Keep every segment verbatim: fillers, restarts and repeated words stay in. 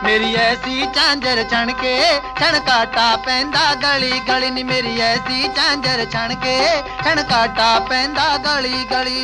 मेरी ऐसी झांझर छण के छणकाटा पैंदा गली गली नी मेरी ऐसी झांझर छण के छणकाटा पैंदा गली गली।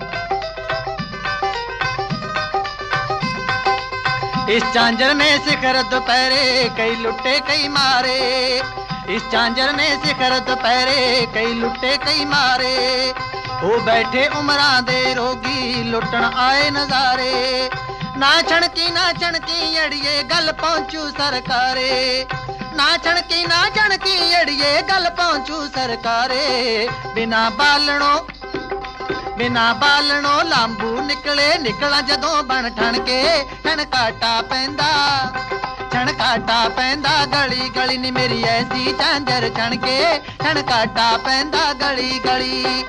इस झांझर ने शिखर दोपहरे कई लुटे कई मारे, इस झांझर ने शिखर दोपहरे कई लुटे कई मारे। हो बैठे उमरां दे रोगी लुटन आए नजारे, ना छणकी ना छणकी अड़िए गल पहुंचू सरकारे, ना छणकी ना छणकी अड़िए गल पहुंचू सरकारे। बिना बालणों बिना बालणों लांबू निकले निकला जदों बन ठण के छणकाटा पैंदा छणकाटा पैंदा गली गली नी मेरी ऐसी झांझर छण के छणकाटा पैंदा गली गली।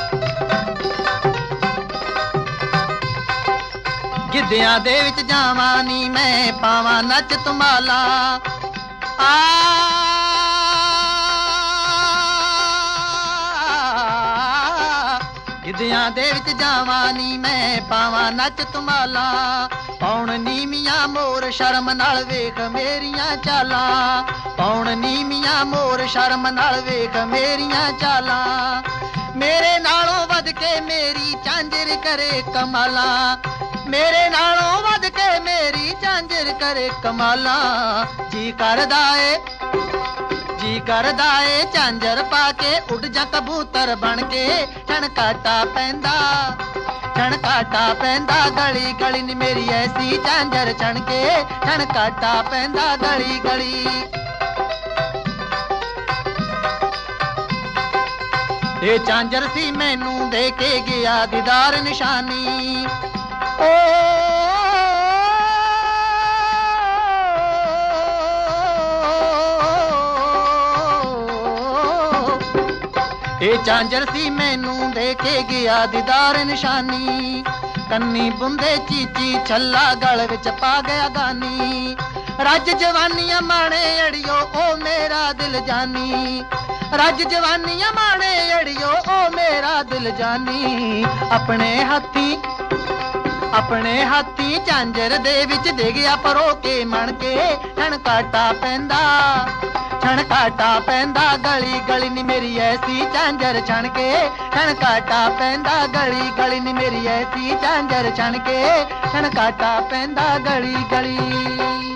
गिद्धियां दे विच जावां नी मैं पावां नच तुमाला, आ गिद्धियां दे विच जावां नी मैं पावां नच तुमाला। पौण नीमियां मोर शर्म नाल वेख मेरियां चालां, पौण नीमियां मोर शर्म नाल वेख मेरियां चालां। मेरे नालों वध के मेरी झांझर करे कमाला, मेरे नालों वध के मेरी झांझर करे कमाला। जी करदा ए जी करदा ए झांझर पाके उड़ जा कबूतर बन के छणकाटा पैंदा छणकाटा पैंदा गली गली नी मेरी ऐसी झांझर छण के छणकाटा पैंदा गली गली। ये झांझर सी मैनू दे के गया दीदार निशानी, ओ ये झांझर सी मैनू दे के गया दीदार निशानी। कन्नी बुंदे चीची छल्ला गल विच पा गया गानी, रज जवानियां माणे अड़ियो ओ मेरा दिल जानी, रज जवानियां माणे अड़ियो ओ मेरा दिल जानी। अपने हाथी अपने हाथी झांझर दे विच दे गया परो के मण के छणकाटा पैंदा छणकाटा पैंदा गली गली नी मेरी ऐसी झांझर छण के छणकाटा पैंदा गली गली नी मेरी ऐसी झांझर छण के छणकाटा पैंदा गली गली।